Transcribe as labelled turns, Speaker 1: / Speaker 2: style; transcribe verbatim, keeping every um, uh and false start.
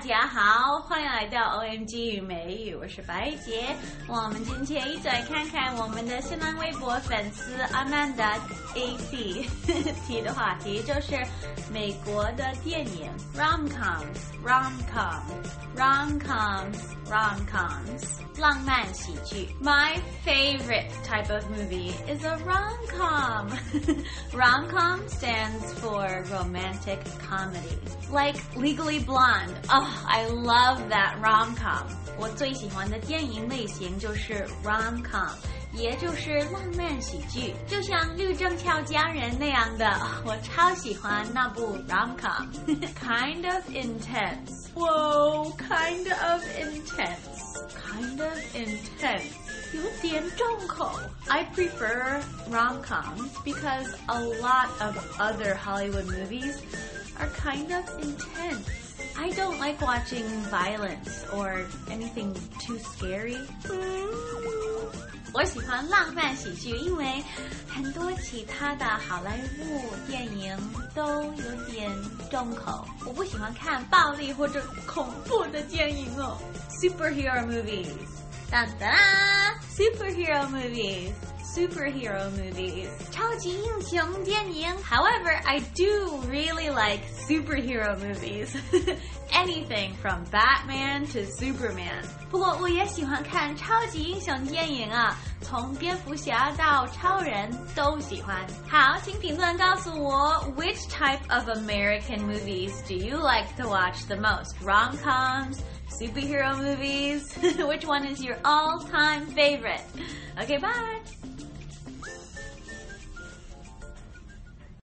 Speaker 1: 家好，欢迎来到 O M G 与美语，我是白姐。我们今天一起来看看我们的新浪微博粉丝 Amanda A C 提的话题，就是美国的电影 rom-coms rom-com rom-coms rom-coms 浪漫喜剧。 My favorite type of movie is a rom-com. Rom-com stands for romantic comedy, like Legally Blonde. Oh, I love that rom-com. 我最喜欢的电影类型就是 rom-com， 也就是浪漫喜剧，就像律政俏佳人那样的，我超喜欢那部 rom-com. Kind of intense. Whoa, kind of intense. Kind of intense. 有点重口。I prefer rom-coms because a lot of other Hollywood movies are kind of intense. I don't like watching violence or anything too scary. 我喜欢浪漫喜剧，因为很多其他的好莱坞电影都有点重口，我不喜欢看暴力或者恐怖的电影哦。Superhero movies. 哒哒啦 Superhero movies. Superhero movies. 超级英雄电影。However, I do really like superhero movies. Anything from Batman to Superman. 不过我也喜欢看超级英雄电影啊，从蝙蝠侠到超人都喜欢。好，请评论告诉我 which type of American movies do you like to watch the most? Rom-coms? Superhero movies? Which one is your all-time favorite? Okay, bye!